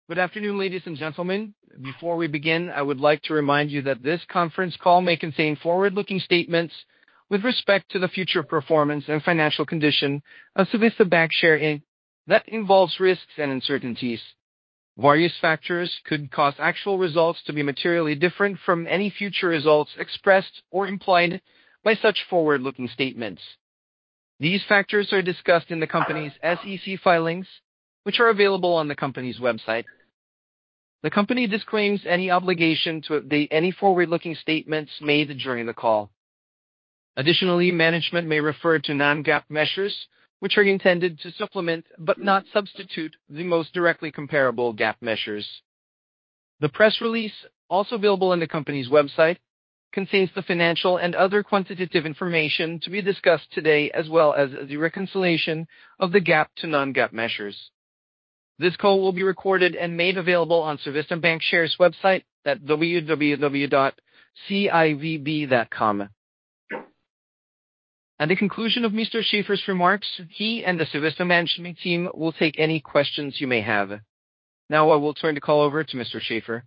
Good afternoon, ladies and gentlemen. Before we begin, I would like to remind you that this conference call may contain forward-looking statements with respect to the future performance and financial condition of Civista Bancshares, Inc. that involves risks and uncertainties. Various factors could cause actual results to be materially different from any future results expressed or implied by such forward-looking statements. These factors are discussed in the company's SEC filings, which are available on the company's website. The company disclaims any obligation to update any forward-looking statements made during the call. Additionally, management may refer to non-GAAP measures, which are intended to supplement but not substitute the most directly comparable GAAP measures. The press release, also available on the company's website, contains the financial and other quantitative information to be discussed today, as well as the reconciliation of the GAAP to non-GAAP measures. This call will be recorded and made available on Civista Bancshares' website at www.civb.com. At the conclusion of Mr. Schaefer's remarks, he and the Civista management team will take any questions you may have. Now I will turn the call over to Mr. Schaefer.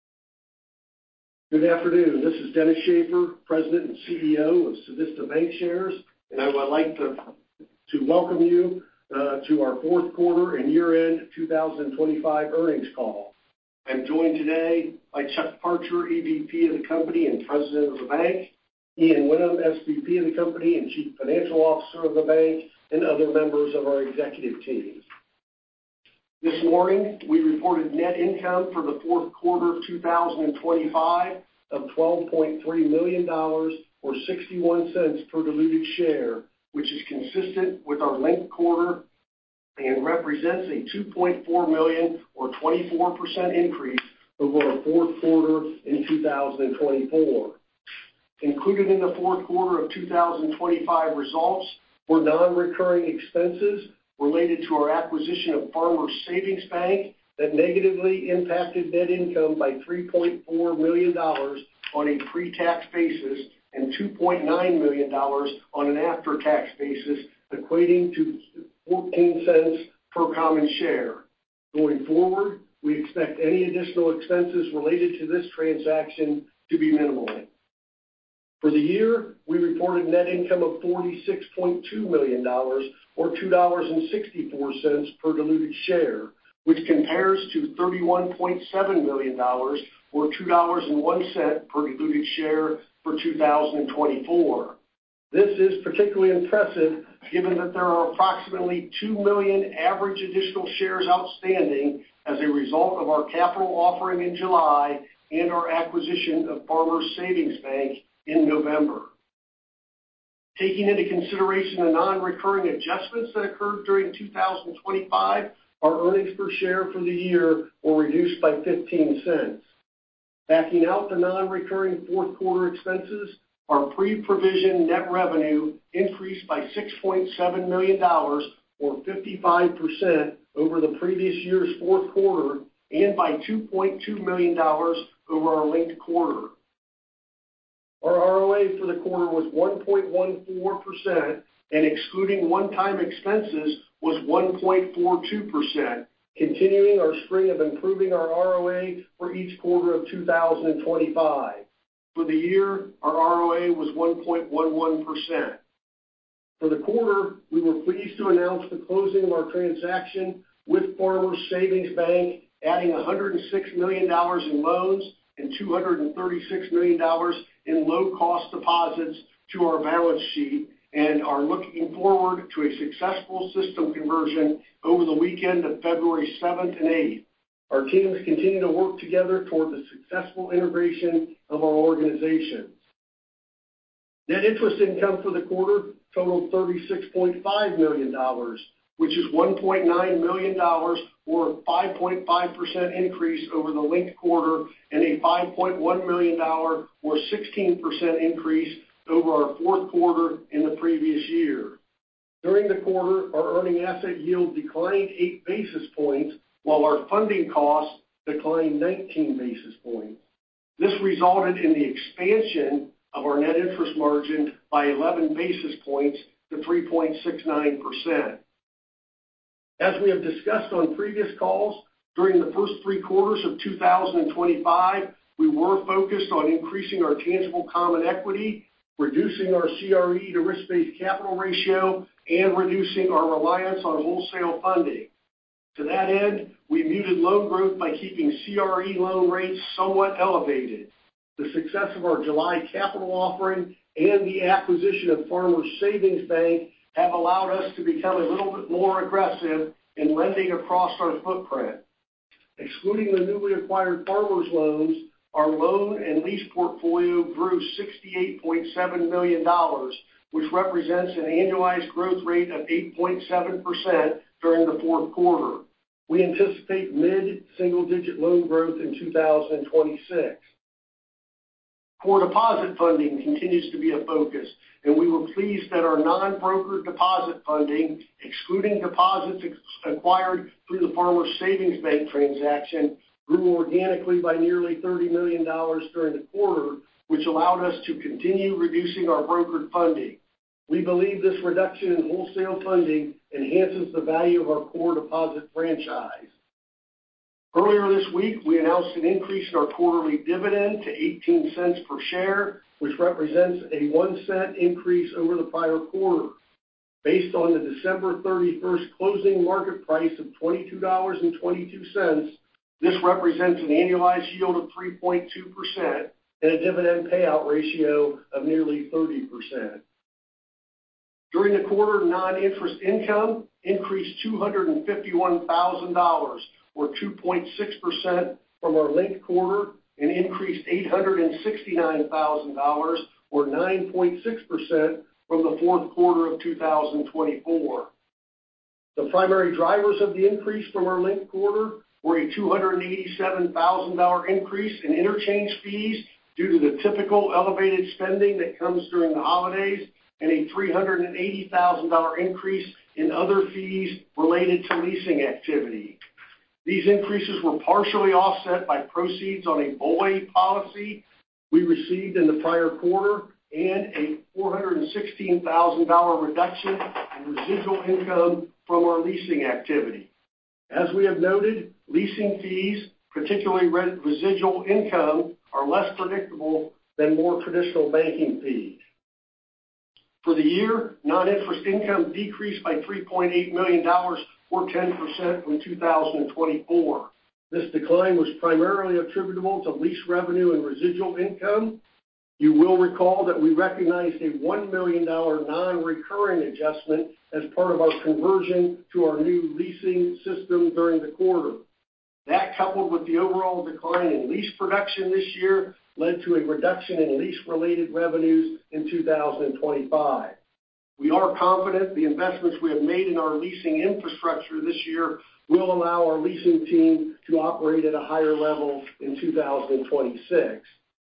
Good afternoon. This is Dennis Schaefer, President and CEO of Civista Bancshares, and I would like to welcome you to our fourth quarter and year-end 2025 earnings call. I'm joined today by Chuck Parcher, EVP of the company and President of the bank, Ian Whinnem, SVP of the company and Chief Financial Officer of the bank, and other members of our executive team. This morning, we reported net income for the fourth quarter of 2025 of $12.3 million, or 61 cents per diluted share, which is consistent with our linked quarter and represents a $2.4 million or 24% increase over our fourth quarter in 2024. Included in the fourth quarter of 2025 results were non-recurring expenses related to our acquisition of Farmers Savings Bank that negatively impacted net income by $3.4 million on a pre-tax basis and $2.9 million on an after-tax basis, equating to 14 cents per common share. Going forward, we expect any additional expenses related to this transaction to be minimal. For the year, we reported net income of $46.2 million, or $2.64 per diluted share, which compares to $31.7 million, or $2.01 per diluted share for 2024. This is particularly impressive given that there are approximately 2 million average additional shares outstanding as a result of our capital offering in July and our acquisition of Farmers Savings Bank in November. Taking into consideration the non-recurring adjustments that occurred during 2025, our earnings per share for the year were reduced by 15 cents. Backing out the non-recurring fourth quarter expenses, our pre-provision net revenue increased by $6.7 million, or 55% over the previous year's fourth quarter, and by $2.2 million over our linked quarter. Our ROA for the quarter was 1.14%, and excluding one-time expenses was 1.42%, continuing our string of improving our ROA for each quarter of 2025. For the year, our ROA was 1.11%. For the quarter, we were pleased to announce the closing of our transaction with Farmers Savings Bank, adding $106 million in loans and $236 million in low-cost deposits to our balance sheet, and are looking forward to a successful system conversion over the weekend of February 7th and 8th. Our teams continue to work together toward the successful integration of our organizations. Net interest income for the quarter totaled $36.5 million, which is $1.9 million, or a 5.5% increase over the linked quarter, and a $5.1 million, or 16% increase over our fourth quarter in the previous year. During the quarter, our earning asset yield declined 8 basis points, while our funding costs declined 19 basis points. This resulted in the expansion of our net interest margin by 11 basis points to 3.69%. As we have discussed on previous calls, During the first 3 quarters of 2025, we were focused on increasing our tangible common equity, reducing our CRE to risk-based capital ratio, and reducing our reliance on wholesale funding. To that end, we muted loan growth by keeping CRE loan rates somewhat elevated. The success of our July capital offering and the acquisition of Farmers Savings Bank have allowed us to become a little bit more aggressive in lending across our footprint. Excluding the newly acquired Farmers loans, our loan and lease portfolio grew $68.7 million, which represents an annualized growth rate of 8.7% during the fourth quarter. We anticipate mid-single-digit loan growth in 2026. Core deposit funding continues to be a focus, and we were pleased that our non-brokered deposit funding, excluding deposits acquired through the Farmers Savings Bank transaction, grew organically by nearly $30 million during the quarter, which allowed us to continue reducing our brokered funding. We believe this reduction in wholesale funding enhances the value of our core deposit franchise. Earlier this week, we announced an increase in our quarterly dividend to 18 cents per share, which represents a 1 cent increase over the prior quarter. Based on the December 31st closing market price of $22.22, this represents an annualized yield of 3.2% and a dividend payout ratio of nearly 30%. During the quarter, non-interest income increased $251,000, or 2.6% from our linked quarter, and increased $869,000, or 9.6% from the fourth quarter of 2024. The primary drivers of the increase from our linked quarter were a $287,000 increase in interchange fees due to the typical elevated spending that comes during the holidays, and a $380,000 increase in other fees related to leasing activity. These increases were partially offset by proceeds on a BOLI policy we received in the prior quarter and a $416,000 reduction in residual income from our leasing activity. As we have noted, leasing fees, particularly residual income, are less predictable than more traditional banking fees. For the year, non-interest income decreased by $3.8 million, or 10% from 2024. This decline was primarily attributable to lease revenue and residual income. You will recall that we recognized a $1 million non-recurring adjustment as part of our conversion to our new leasing system during the quarter. That, coupled with the overall decline in lease production this year, led to a reduction in lease-related revenues in 2025. We are confident the investments we have made in our leasing infrastructure this year will allow our leasing team to operate at a higher level in 2026.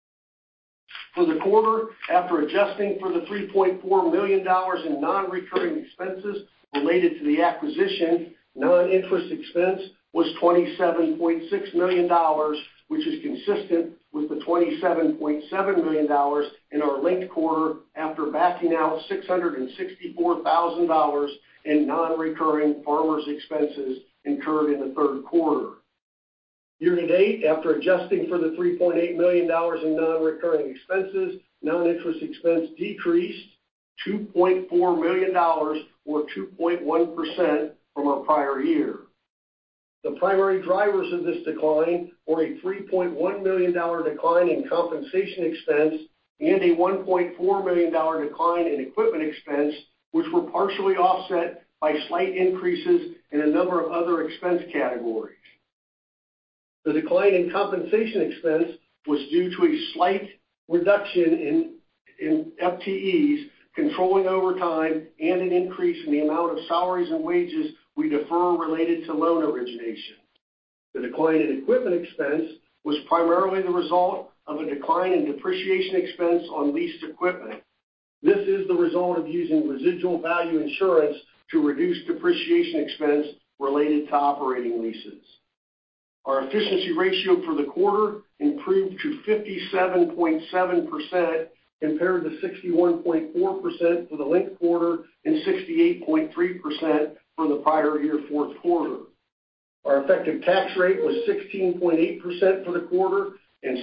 For the quarter, after adjusting for the $3.4 million in non-recurring expenses related to the acquisition, non-interest expense was $27.6 million, which is consistent with the $27.7 million in our linked quarter after backing out $664,000 in non-recurring Farmers expenses incurred in the third quarter. Year-to-date, after adjusting for the $3.8 million in non-recurring expenses, non-interest expense decreased $2.4 million, or 2.1% from our prior year. The primary drivers of this decline were a $3.1 million decline in compensation expense and a $1.4 million decline in equipment expense, which were partially offset by slight increases in a number of other expense categories. The decline in compensation expense was due to a slight reduction in FTEs, controlling overtime, and an increase in the amount of salaries and wages we defer related to loan origination. The decline in equipment expense was primarily the result of a decline in depreciation expense on leased equipment. This is the result of using residual value insurance to reduce depreciation expense related to operating leases. Our efficiency ratio for the quarter improved to 57.7% compared to 61.4% for the linked quarter and 68.3% for the prior year fourth quarter. Our effective tax rate was 16.8% for the quarter and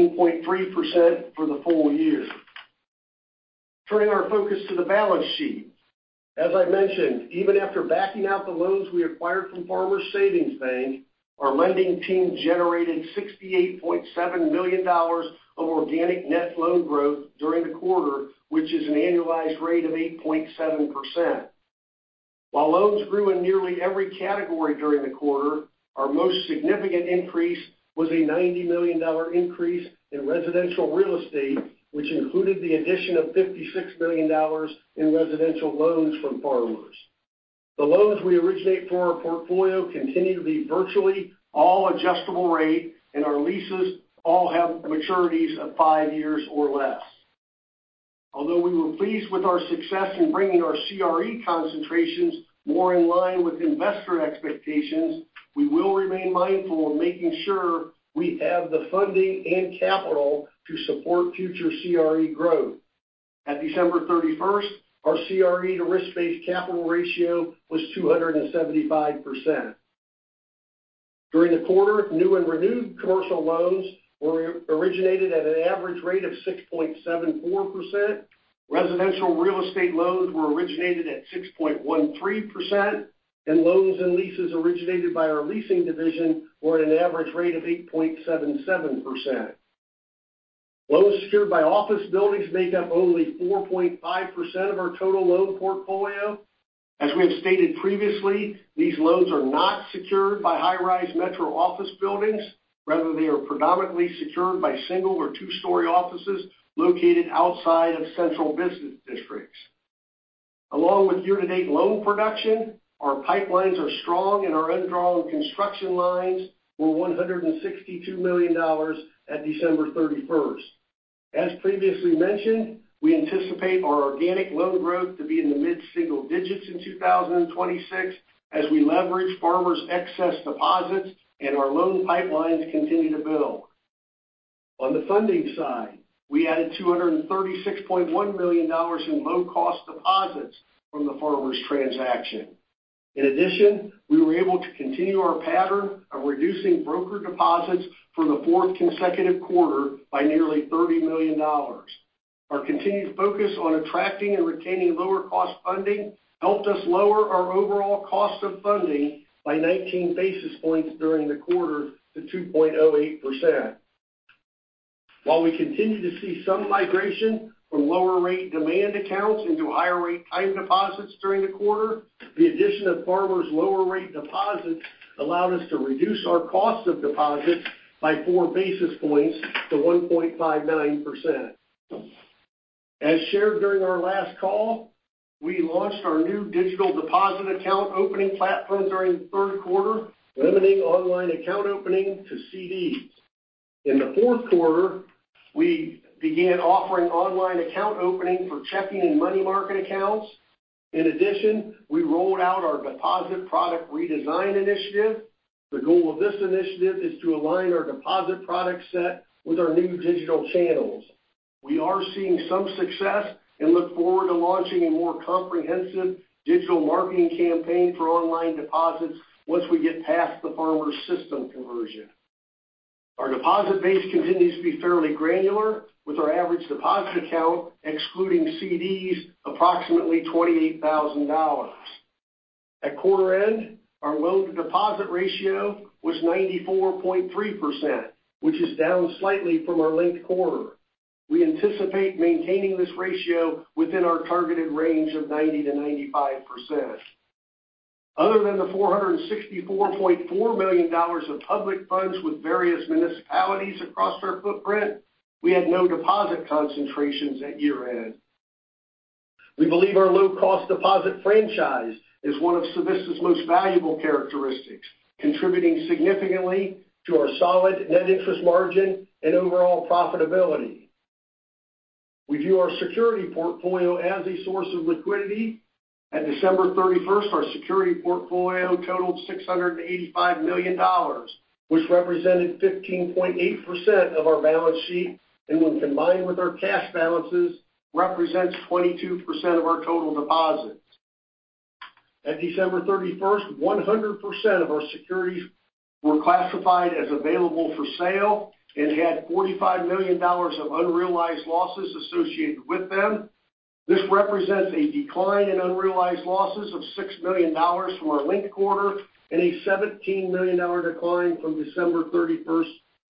16.3% for the full year. Turning our focus to the balance sheet. As I mentioned, even after backing out the loans we acquired from Farmers Savings Bank, our lending team generated $68.7 million of organic net loan growth during the quarter, which is an annualized rate of 8.7%. While loans grew in nearly every category during the quarter, our most significant increase was a $90 million increase in residential real estate, which included the addition of $56 million in residential loans from Farmers. The loans we originate for our portfolio continue to be virtually all adjustable rate, and our leases all have maturities of 5 years or less. Although we were pleased with our success in bringing our CRE concentrations more in line with investor expectations, we will remain mindful of making sure we have the funding and capital to support future CRE growth. At December 31st, our CRE to risk-based capital ratio was 275%. During the quarter, new and renewed commercial loans were originated at an average rate of 6.74%. Residential real estate loans were originated at 6.13%, and loans and leases originated by our leasing division were at an average rate of 8.77%. Loans secured by office buildings make up only 4.5% of our total loan portfolio. As we have stated previously, these loans are not secured by high-rise metro office buildings. Rather, they are predominantly secured by single or two-story offices located outside of central business districts. Along with year-to-date loan production, our pipelines are strong and our undrawn construction lines were $162 million at December 31st. As previously mentioned, we anticipate our organic loan growth to be in the mid-single digits in 2026 as we leverage Farmers' excess deposits and our loan pipelines continue to build. On the funding side, we added $236.1 million in low-cost deposits from the Farmers transaction. In addition, we were able to continue our pattern of reducing broker deposits for the fourth consecutive quarter by nearly $30 million. Our continued focus on attracting and retaining lower-cost funding helped us lower our overall cost of funding by 19 basis points during the quarter to 2.08%. While we continue to see some migration from lower-rate demand accounts into higher-rate time deposits during the quarter, the addition of Farmers' lower-rate deposits allowed us to reduce our cost of deposits by 4 basis points to 1.59%. As shared during our last call, we launched our new digital deposit account opening platform during the third quarter, limiting online account opening to CDs. In the fourth quarter, we began offering online account opening for checking and money market accounts. In addition, we rolled out our deposit product redesign initiative. The goal of this initiative is to align our deposit product set with our new digital channels. We are seeing some success and look forward to launching a more comprehensive digital marketing campaign for online deposits once we get past the Farmers system conversion. Our deposit base continues to be fairly granular, with our average deposit account, excluding CDs, approximately $28,000. At quarter end, our loan-to-deposit ratio was 94.3%, which is down slightly from our linked quarter. We anticipate maintaining this ratio within our targeted range of 90 to 95%. Other than the $464.4 million of public funds with various municipalities across our footprint, we had no deposit concentrations at year-end. We believe our low-cost deposit franchise is one of Civista's most valuable characteristics, contributing significantly to our solid net interest margin and overall profitability. We view our security portfolio as a source of liquidity. At December 31st, our security portfolio totaled $685 million, which represented 15.8% of our balance sheet, and when combined with our cash balances, represents 22% of our total deposits. At December 31st, 100% of our securities were classified as available for sale and had $45 million of unrealized losses associated with them. This represents a decline in unrealized losses of $6 million from our linked quarter and a $17 million decline from December 31st,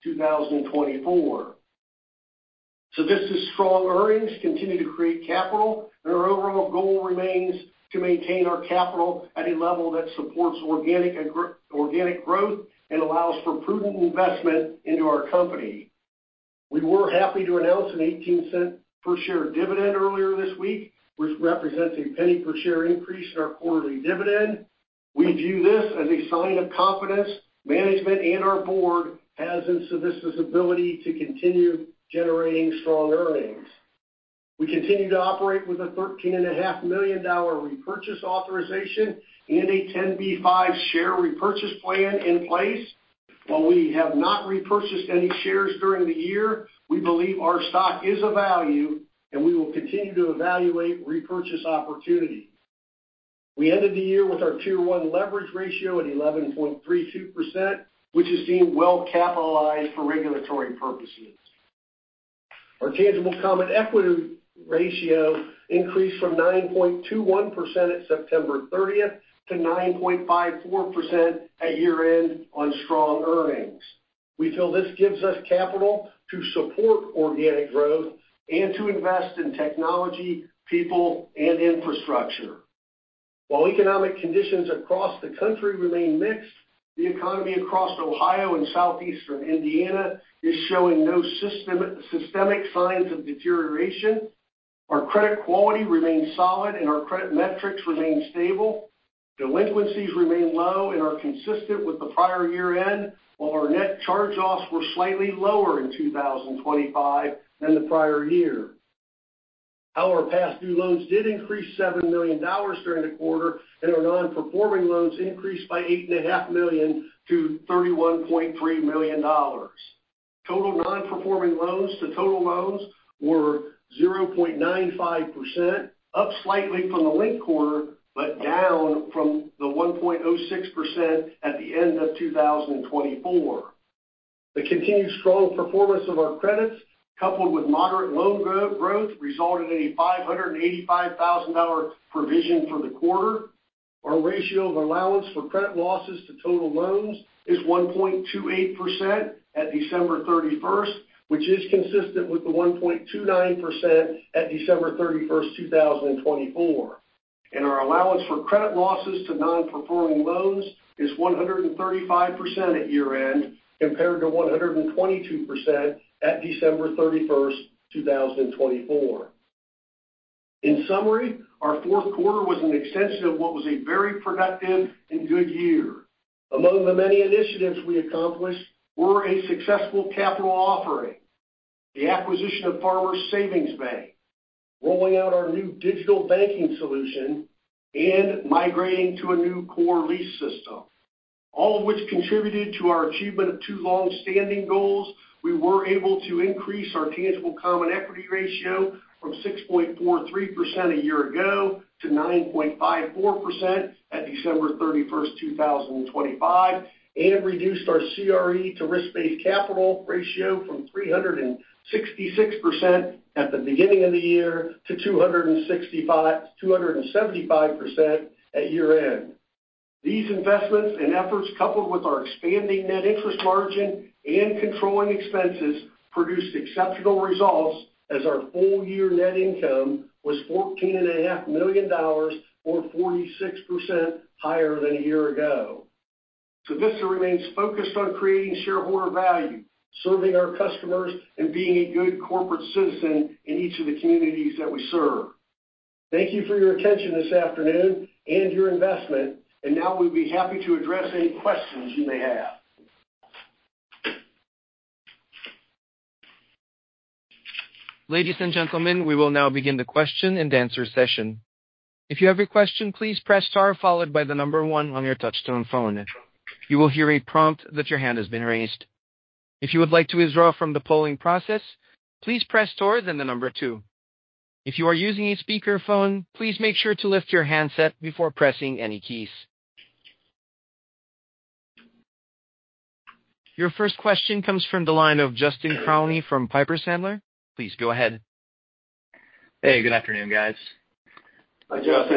2024. Civista's strong earnings continue to create capital, and our overall goal remains to maintain our capital at a level that supports organic growth and allows for prudent investment into our company. We were happy to announce an 18-cent per share dividend earlier this week, which represents a penny per share increase in our quarterly dividend. We view this as a sign of confidence management and our board has in Civista's ability to continue generating strong earnings. We continue to operate with a $13.5 million repurchase authorization and a 10b5 share repurchase plan in place. While we have not repurchased any shares during the year, we believe our stock is of value, and we will continue to evaluate repurchase opportunities. We ended the year with our Tier 1 leverage ratio at 11.32%, which is deemed well capitalized for regulatory purposes. Our tangible common equity ratio increased from 9.21% at September 30th to 9.54% at year-end on strong earnings. We feel this gives us capital to support organic growth and to invest in technology, people, and infrastructure. While economic conditions across the country remain mixed, the economy across Ohio and southeastern Indiana is showing no systemic signs of deterioration. Our credit quality remains solid, and our credit metrics remain stable. Delinquencies remain low and are consistent with the prior year end, while our net charge-offs were slightly lower in 2025 than the prior year. Our past due loans did increase $7 million during the quarter, and our non-performing loans increased by $8.5 million to $31.3 million. Total non-performing loans to total loans were 0.95%, up slightly from the linked quarter, but down from the 1.06% at the end of 2024. The continued strong performance of our credits, coupled with moderate loan growth, resulted in a $585,000 provision for the quarter. Our ratio of allowance for credit losses to total loans is 1.28% at December 31st, which is consistent with the 1.29% at December 31st, 2024. And our allowance for credit losses to non-performing loans is 135% at year-end, compared to 122% at December 31st, 2024. In summary, our fourth quarter was an extension of what was a very productive and good year. Among the many initiatives we accomplished were a successful capital offering, the acquisition of Farmers Savings Bank, rolling out our new digital banking solution, and migrating to a new core lease system, all of which contributed to our achievement of two long-standing goals. We were able to increase our tangible common equity ratio from 6.43% a year ago to 9.54% at December 31st, 2025, and reduced our CRE to risk-based capital ratio from 366% at the beginning of the year to 275% at year-end. These investments and efforts, coupled with our expanding net interest margin and controlling expenses, produced exceptional results as our full-year net income was $14.5 million, or 46% higher than a year ago. Civista remains focused on creating shareholder value, serving our customers, and being a good corporate citizen in each of the communities that we serve. Thank you for your attention this afternoon and your investment, and now we'd be happy to address any questions you may have. Ladies and gentlemen, we will now begin the question and answer session. If you have a question, please press star followed by the number 1 on your touchtone phone. You will hear a prompt that your hand has been raised. If you would like to withdraw from the polling process, please press star then the number 2. If you are using a speakerphone, please make sure to lift your handset before pressing any keys. Your first question comes from the line of Justin Crowley from Piper Sandler. Please go ahead. Hey, good afternoon, guys. Hi, Justin.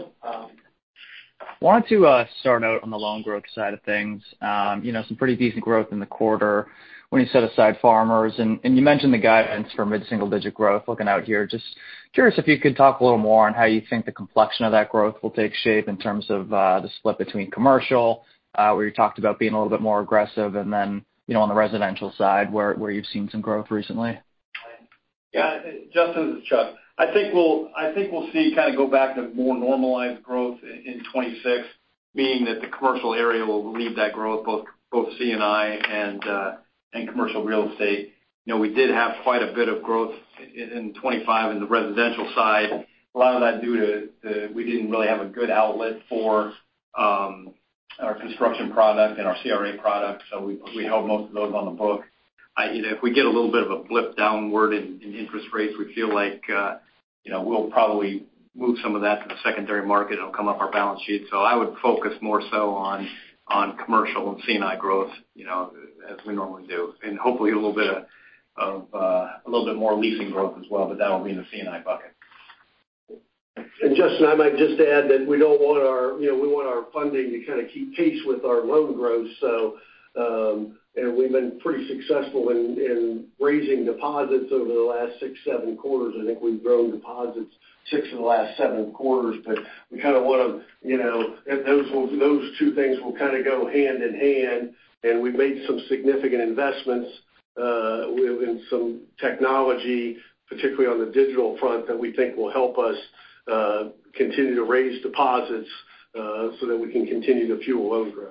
Wanted to start out on the loan growth side of things. Some pretty decent growth in the quarter when you set aside Farmers, and you mentioned the guidance for mid-single-digit growth looking out here. Just curious if you could talk a little more on how you think the complexion of that growth will take shape in terms of the split between commercial, where you talked about being a little bit more aggressive, and then, on the residential side where you've seen some growth recently. Yeah, Justin, this is Chuck. I think we'll see kind of go back to more normalized growth in 26, meaning that the commercial area will lead that growth, both C&I and commercial real estate. We did have quite a bit of growth in 25 in the residential side. A lot of that due to we didn't really have a good outlet for our construction product and our CRA product, so we held most of those on the book. If we get a little bit of a blip downward in interest rates, we feel like we'll probably move some of that to the secondary market. It'll come up our balance sheet. So I would focus more so on commercial and C&I growth, as we normally do, and hopefully a little bit more leasing growth as well, but that will be in the C&I bucket. And Justin, I might just add that we don't want we want our funding to kind of keep pace with our loan growth. So, and we've been pretty successful in raising deposits over the last 6-7 quarters. I think we've grown deposits 6 of the last 7 quarters, but we kind of want to, those two things will kind of go hand in hand. And we've made some significant investments in some technology, particularly on the digital front, that we think will help us continue to raise deposits so that we can continue to fuel loan growth.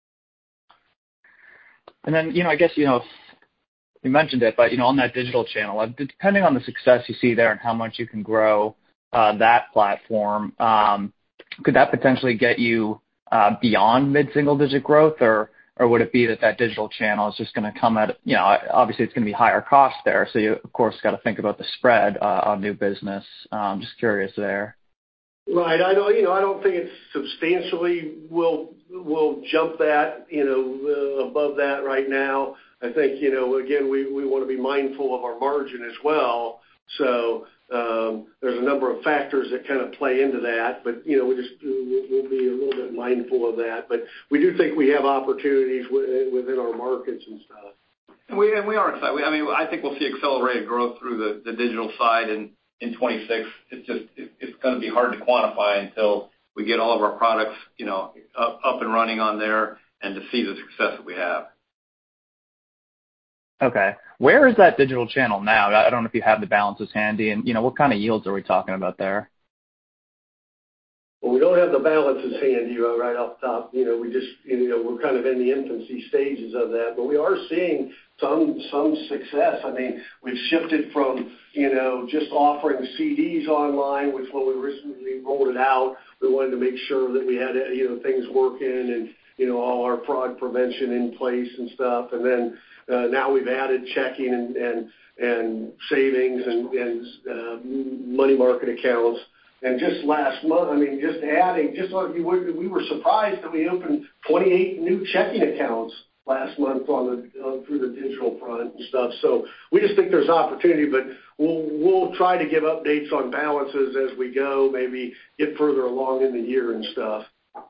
And then, I guess, you mentioned it, but, on that digital channel, depending on the success you see there and how much you can grow that platform, could that potentially get you beyond mid-single-digit growth, or would it be that digital channel is just going to come at, obviously it's going to be higher cost there, so you, of course, got to think about the spread on new business. Just curious there. Right. I don't think it's substantially will jump that, above that right now. I think, again, we want to be mindful of our margin as well. So there's a number of factors that kind of play into that, but, we'll be a little bit mindful of that. But we do think we have opportunities within our markets and stuff. And we are excited. I think we'll see accelerated growth through the digital side in 26. It's going to be hard to quantify until we get all of our products, up and running on there and to see the success that we have. Okay. Where is that digital channel now? I don't know if you have the balances handy, and, what kind of yields are we talking about there? Well, we don't have the balances handy right off the top. We just, we're kind of in the infancy stages of that, but we are seeing some success. We've shifted from, just offering CDs online, which when we recently rolled it out, we wanted to make sure that we had, things working and, all our fraud prevention in place and stuff. And then now we've added checking and savings and money market accounts. And just last month, just adding, just like we were surprised that we opened 28 new checking accounts last month through the digital front and stuff. So we just think there's opportunity, but we'll try to give updates on balances as we go, maybe get further along in the year and stuff.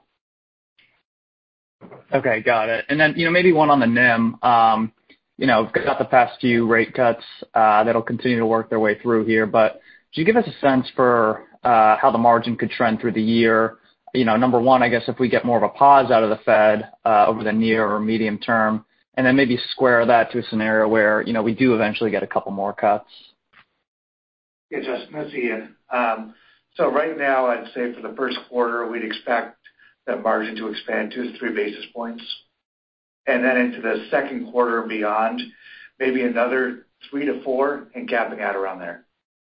Okay, got it. And then, maybe one on the NIM. Got the past few rate cuts that'll continue to work their way through here, but could you give us a sense for how the margin could trend through the year? Number one, I guess if we get more of a pause out of the Fed over the near or medium term, and then maybe square that to a scenario where, we do eventually get a couple more cuts. Yeah, Justin, that's Ian. So right now, I'd say for the first quarter, we'd expect that margin to expand 2 to 3 basis points. And then into the second quarter and beyond, maybe another 3 to 4 and capping out around there.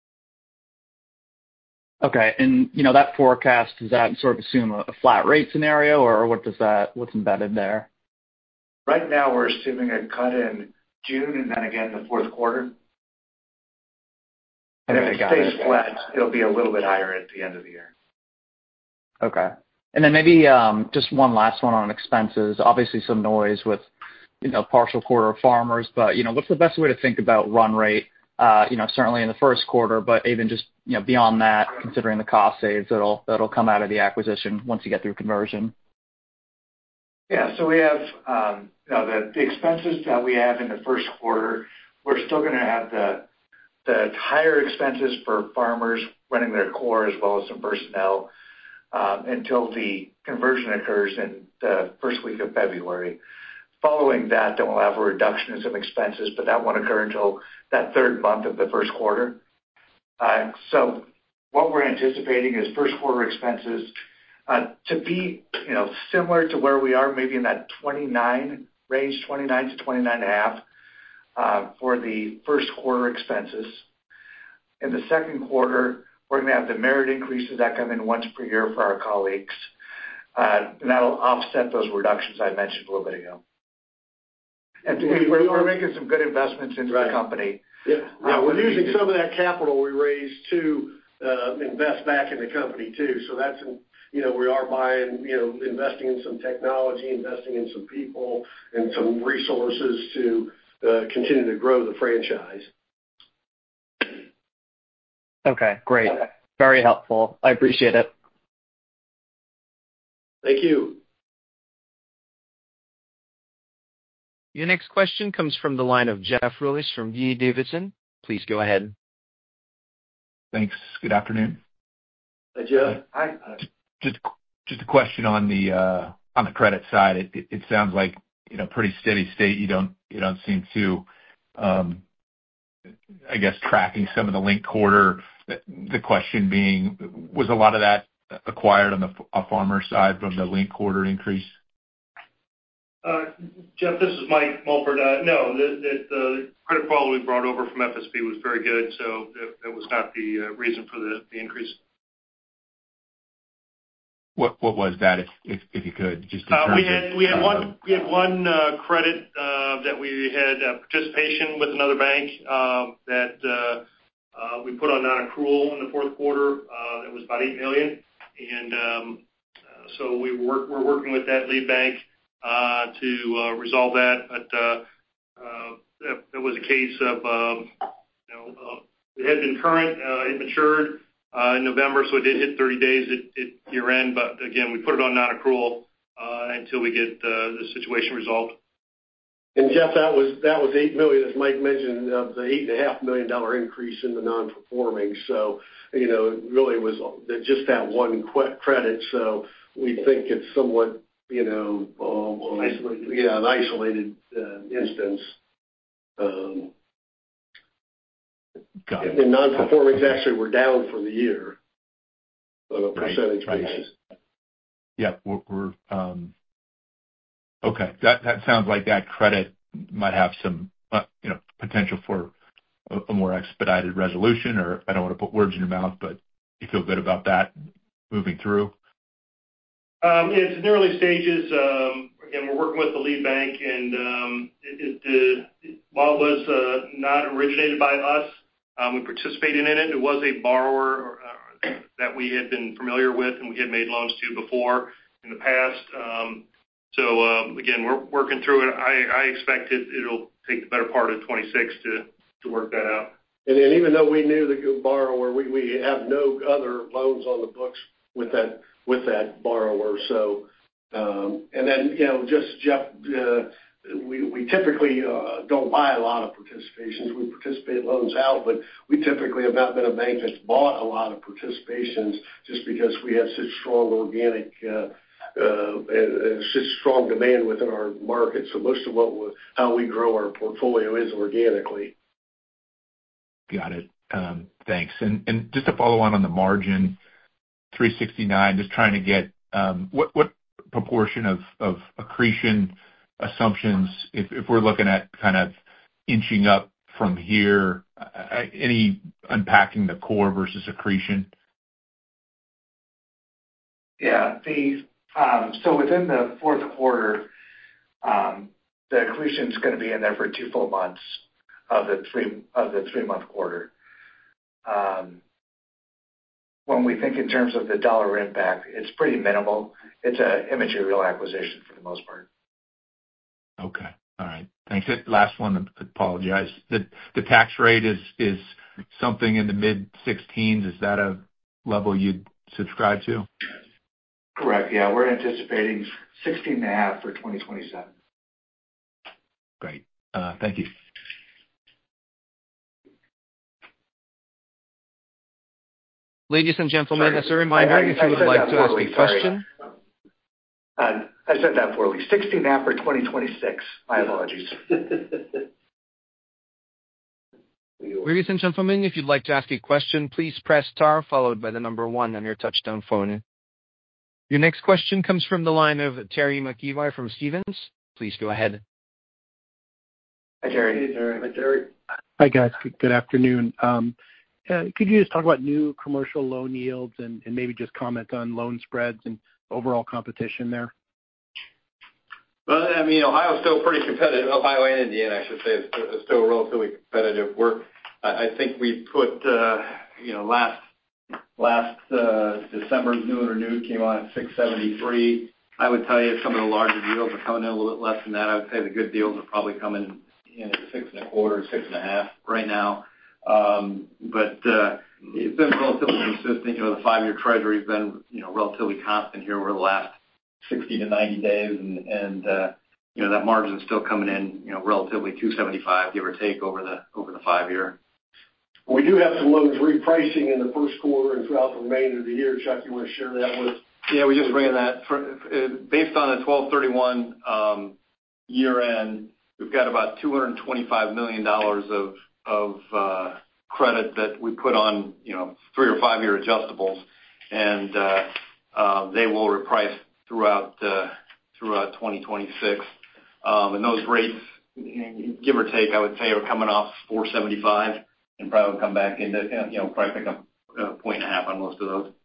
Okay. And, that forecast, does that sort of assume a flat rate scenario, or what's embedded there? Right now, we're assuming a cut in June and then again the fourth quarter. And if it stays flat, it'll be a little bit higher at the end of the year. Okay. And then maybe just one last one on expenses. Obviously, some noise with partial quarter of Farmers, but what's the best way to think about run rate? Certainly in the first quarter, but even just beyond that, considering the cost saves that'll come out of the acquisition once you get through conversion. Yeah. So we have the expenses that we have in the first quarter. We're still going to have the higher expenses for Farmers running their core as well as some personnel until the conversion occurs in the first week of February. Following that, then we'll have a reduction in some expenses, but that won't occur until that third month of the first quarter. So what we're anticipating is first quarter expenses to be similar to where we are, maybe in that 29 range, 29 to 29.5 for the first quarter expenses. In the second quarter, we're going to have the merit increases that come in once per year for our colleagues, and that'll offset those reductions I mentioned a little bit ago. And we're making some good investments into the company. Yeah. We're using some of that capital we raised to invest back in the company too. So that's, we are buying, investing in some technology, investing in some people and some resources to continue to grow the franchise. Okay, great. Very helpful. I appreciate it. Thank you. Your next question comes from the line of Jeff Rulis from D.A. Davidson. Please go ahead. Thanks. Good afternoon. Hi, Jeff. Hi. Just a question on the credit side. It sounds like pretty steady state. You don't seem to tracking some of the linked quarter. The question being, was a lot of that acquired on the Farmer side from the linked quarter increase? Jeff, this is Mike Mulford. No, the credit quality we brought over from FSB was very good, so that was not the reason for the increase. What was that, if you could, just in terms we had one credit that we had participation with another bank that we put on non-accrual in the fourth quarter. That was about $8 million, and so we're working with that lead bank to resolve that. But that was a case of it had been current, it matured in November, so it did hit 30 days at year end. But again, we put it on non-accrual until we get the situation resolved. And Jeff, that was $8 million, as Mike mentioned, of the $8.5 million increase in the non-performing. So it really was just that one credit. So we think it's somewhat isolated. Yeah, an isolated instance. Got it. And non-performings actually were down for the year on a percentage basis. Yeah, we're okay. That sounds like that credit might have some potential for a more expedited resolution, or I don't want to put words in your mouth, but you feel good about that moving through? It's in the early stages. Again, we're working with the lead bank, and while it was not originated by us, we participated in it. It was a borrower that we had been familiar with and we had made loans to before in the past. So again, we're working through it. I expect it'll take the better part of 26 to work that out. And even though we knew the borrower, we have no other loans on the books with that borrower. So, and then just Jeff, we typically don't buy a lot of participations. We participate loans out, but we typically have not been a bank that's bought a lot of participations just because we have such strong organic and such strong demand within our market. So most of how we grow our portfolio is organically. Got it. Thanks. And just to follow on the margin, 369, just trying to get what proportion of accretion assumptions, if we're looking at kind of inching up from here, any unpacking the core versus accretion? Yeah. So within the fourth quarter, the accretion is going to be in there for 2 full months of the 3-month quarter. When we think in terms of the dollar impact, it's pretty minimal. It's an immaterial acquisition for the most part. Okay. All right. Thanks. Last one, apologize. The tax rate is something in the mid-16s. Is that a level you'd subscribe to? Correct. Yeah. We're anticipating 16.5 for 2027. Great. Thank you. Ladies and gentlemen, as a reminder, if you would like to ask a question. I said that poorly. 16.5 for 2026. My apologies. Ladies and gentlemen, if you'd like to ask a question, please press star followed by the number 1 on your touchtone phone. Your next question comes from the line of Terry McEvoy from Stephens. Please go ahead. Hi, Terry. Hey, Terry. Hi, Terry. Hi, guys. Good afternoon. Could you just talk about new commercial loan yields and maybe just comment on loan spreads and overall competition there? Well, I mean, Ohio is still pretty competitive. Ohio and Indiana, I should say, is still relatively competitive. I think we put, last December's new and renewed came on at 673. I would tell you some of the larger deals are coming in a little bit less than that. I would say the good deals are probably coming in at 6.25, 6.5 right now. But it's been relatively consistent. The 5-year Treasury has been, relatively constant here over the last 60 to 90 days, and that margin is still coming in, relatively 275, give or take, over the 5-year. We do have some loans repricing in the first quarter and throughout the remainder of the year. Chuck, you want to share that with us? Yeah, we just ran that. Based on the 12/31 year end, we've got about $225 million of credit that we put on, 3 or 5 year adjustables, and they will reprice throughout 2026. And those rates, give or take, I would say, are coming off 4.75 and probably come back into, probably pick up 1.5 points on most of those.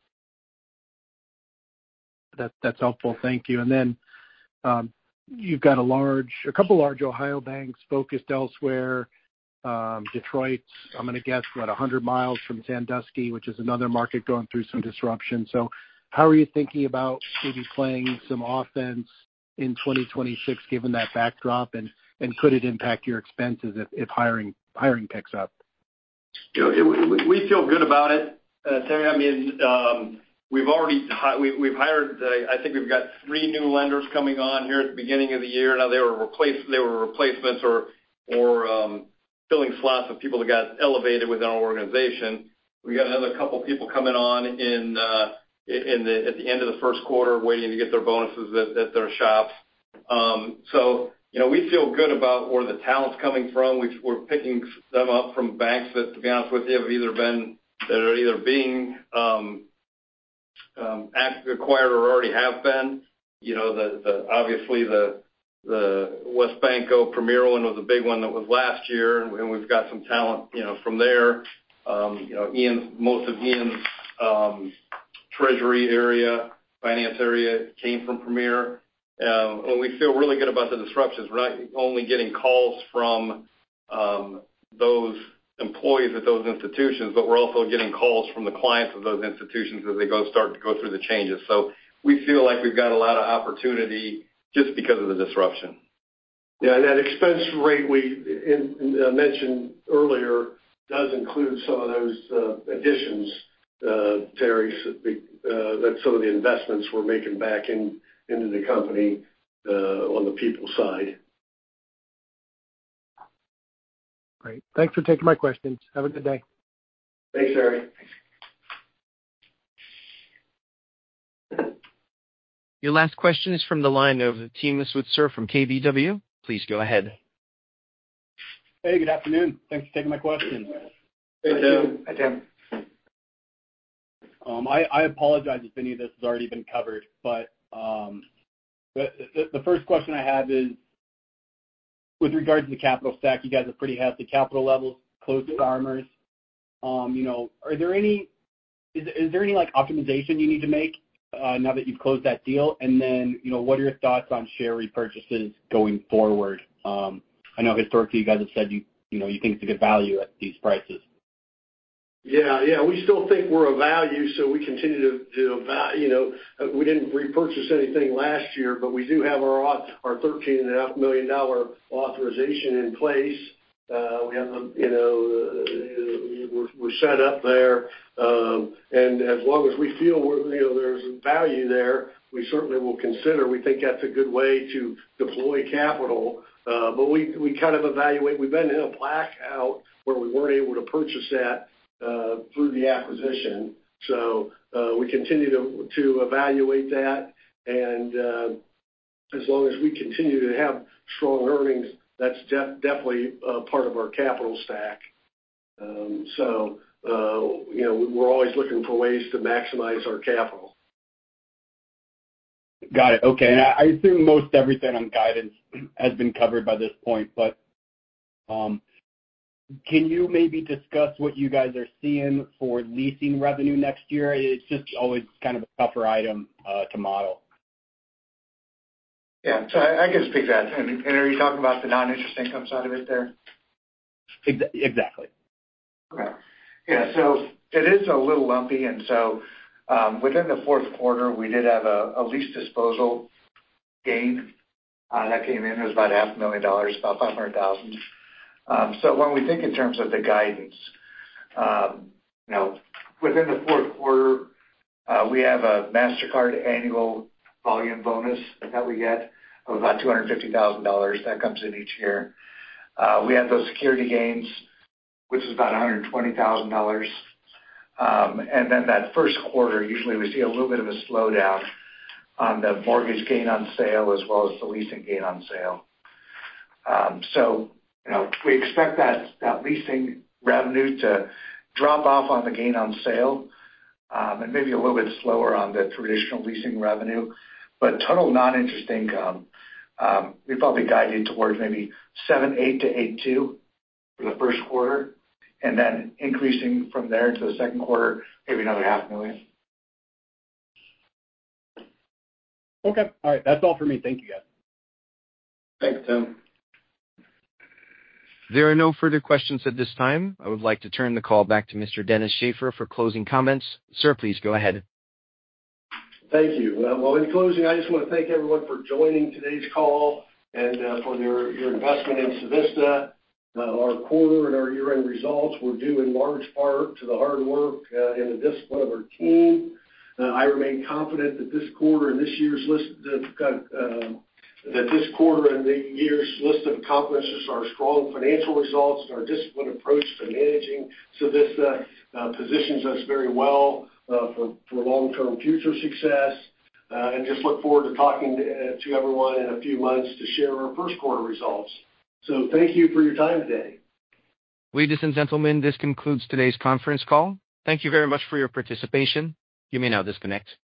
That's helpful. Thank you. And then you've got a couple large Ohio banks focused elsewhere. Detroit's, I'm going to guess, 100 miles from Sandusky, which is another market going through some disruption. So how are you thinking about maybe playing some offense in 2026 given that backdrop, and could it impact your expenses if hiring picks up? We feel good about it, Terry. I mean, we've hired. I think we've got 3 new lenders coming on here at the beginning of the year. Now they were replacements or filling slots of people that got elevated within our organization. We got another couple people coming on at the end of the first quarter, waiting to get their bonuses at their shops. So we feel good about where the talent's coming from. We're picking them up from banks that, to be honest with you, are either being acquired or already have been. Obviously the WesBanco Premier one was a big one that was last year, and we've got some talent, from there. Most of Ian's treasury area, finance area came from Premier. And we feel really good about the disruptions. We're not only getting calls from those employees at those institutions, but we're also getting calls from the clients of those institutions as they start to go through the changes. So we feel like we've got a lot of opportunity just because of the disruption. Yeah, and that expense rate we mentioned earlier does include some of those additions, Terry. That's some of the investments we're making back into the company on the people side. Great. Thanks for taking my questions. Have a good day. Thanks, Terry. Your last question is from the line of Tim Switzer from KBW. Please go ahead. Hey, good afternoon. Thanks for taking my question. Hey, Tim. Hi, Tim. I apologize if any of this has already been covered, but the first question I have is, with regard to the capital stack, you guys have pretty hefty capital levels, close to Farmers. Is there any optimization you need to make now that you've closed that deal? And then, what are your thoughts on share repurchases going forward? I know historically you guys have said you think it's a good value at these prices. Yeah. We still think we're a value, so we continue to we didn't repurchase anything last year, but we do have our $13.5 million authorization in place. We have we're set up there, and as long as we feel there's value there, we certainly will consider. We think that's a good way to deploy capital, but we kind of evaluate. We've been in a blackout where we weren't able to purchase that through the acquisition, so we continue to evaluate that, and as long as we continue to have strong earnings, that's definitely part of our capital stack. We're always looking for ways to maximize our capital. Got it. Okay. And I assume most everything on guidance has been covered by this point, but can you maybe discuss what you guys are seeing for leasing revenue next year? It's just always kind of a tougher item to model. Yeah, so I can speak to that. And are you talking about the non-interest income side of it there? Exactly. Okay. Yeah, so it is a little lumpy, and so within the fourth quarter, we did have a lease disposal gain that came in. It was about $500,000, about $500,000. So when we think in terms of the guidance, within the fourth quarter, we have a MasterCard annual volume bonus that we get of about $250,000 that comes in each year. We have those security gains, which is about $120,000. And then that first quarter, usually we see a little bit of a slowdown on the mortgage gain on sale as well as the leasing gain on sale. We expect that leasing revenue to drop off on the gain on sale and maybe a little bit slower on the traditional leasing revenue. But total non-interest income, we probably guided towards maybe 7.8 to 8.2 for the first quarter, and then increasing from there into the second quarter, maybe another $500,000. Okay. All right. That's all for me. Thank you, guys. Thanks, Tim. There are no further questions at this time. I would like to turn the call back to Mr. Dennis Shaffer for closing comments. Sir, please go ahead. Thank you. Well, in closing, I just want to thank everyone for joining today's call and for your investment in Civista. Our quarter and our year-end results were due in large part to the hard work and the discipline of our team. I remain confident that this quarter and this year's list of accomplishments, our strong financial results, and our disciplined approach to managing Civista positions us very well for long-term future success. And just look forward to talking to everyone in a few months to share our first quarter results. So thank you for your time today. Ladies and gentlemen, this concludes today's conference call. Thank you very much for your participation. You may now disconnect.